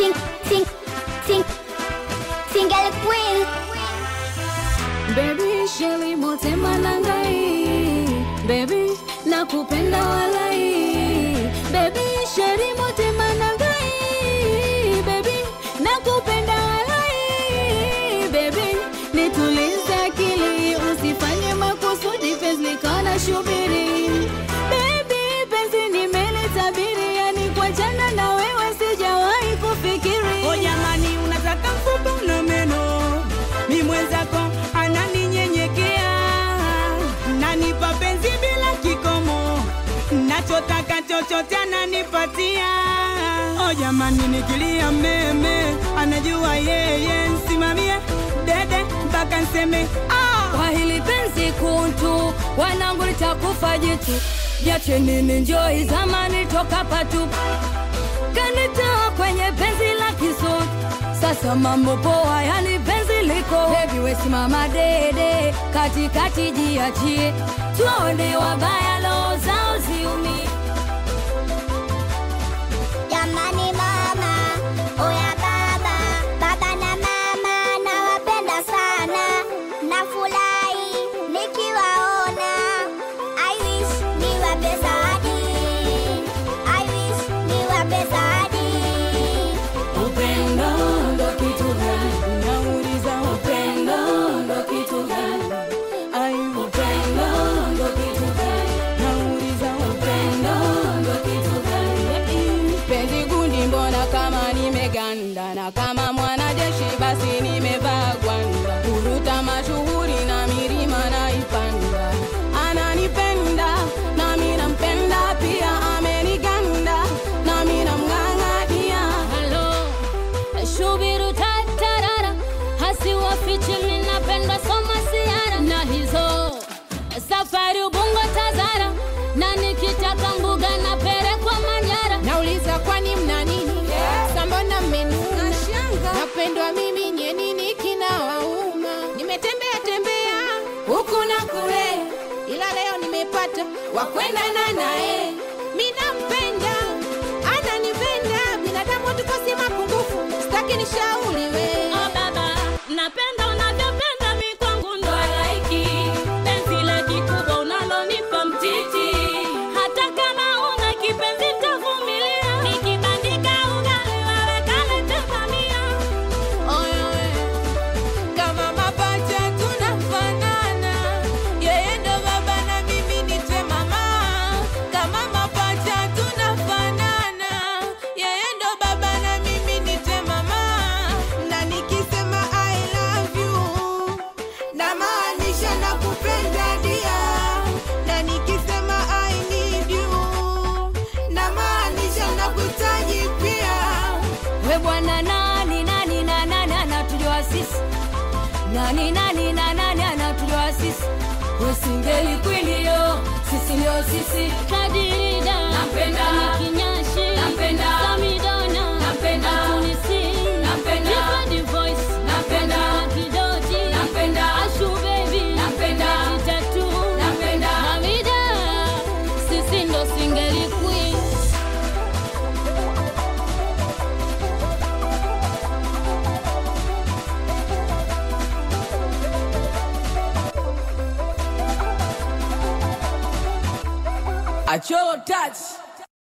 Single queen. Baby Shelly motema nangai, baby nakupenda walai. Baby Shelly motema nangai, baby nakupenda walai. Baby nitulize akili, usifanye makusudi, penzi likana shubiri. Baby penzi nimelitabiri, yani kwa jana na wewe sijawahi kufikiri. O jamani, unataka mfupa na meno, mi mwenzako ananinyenyekea, nanipa penzi bila kikomo, nachotaka chochote ananipatia. O jamani, nikilia meme anajua yeye, simamie dede mpaka nseme kwa hili penzi kuntu, wanangu nitakufa jitu. Yache nini njoi zamani toka patu, kanitoa kwenye penzi la kisut. Sasa mambo poa, yani penzi liko. Baby we simama dede, katikati jiachie, tuone wabaya loo zao ziumie. Jamani mama, oya baba, baba na mama nawapenda sana. Nafurahi nikiwaona, I wish niwape zawadi, I wish niwape zawadi. Upendo ndo kitu gani? Nauliza upendo ndo kitu gani? Ai upendo ndo kitu gani? Nauliza upendo ndo kitu gani? Penzi gundi mbona kama nimeganda, na kama mwanajeshi basi nimevaa gwanda. Kuruta mashuhuri na milima naipanda, ananipenda na mimi nampenda pia, ameniganda na mimi namng'ang'ania. Hello Shubiru tatarara, hasi wafichi minapenda soma siara. Na hizo safari Ubungo Tazara, na nikitaka mbuga na pere kwa Manyara. Nauliza kwani mna nini? Sambona mmenuna? Napendwa mimi nye nini kinawauma? Nimetembea huku na kule, ila leo nimepata wakwendana naye. Mimi nampenda, ananipenda, binadamu tukosi mapungufu, sitaki nishauriwe. Oh baba, napenda unavyopenda mi kwangu ndo halaiki. Penzi la kikubwa unalonipa mtiti, hata kama una kipenzi tavumilia. Nikibandika ugali wewe kalete bamia. Oye, kama mapacha tunafanana, yeye ndo baba na mimi nite mama. Kama mapacha tunafanana, yeye ndo baba na mimi nite mama. Na nikisema I love you, na maanisha nakupenda dia. Na nikisema I need you, na maanisha nakuhitaji pia. We bwana nani anatujua sisi? Nani anatujua sisi? We singeli kwilio, sisi ndio sisi. Kadirida nampenda, Kinyashi nampenda, Samidona nampenda, Tunisi nampenda, Different voice nampenda, Kidoti nampenda, Ashu baby nampenda, Tatu nampenda, Hamida sisi ndio singeli queen. Acholo touch.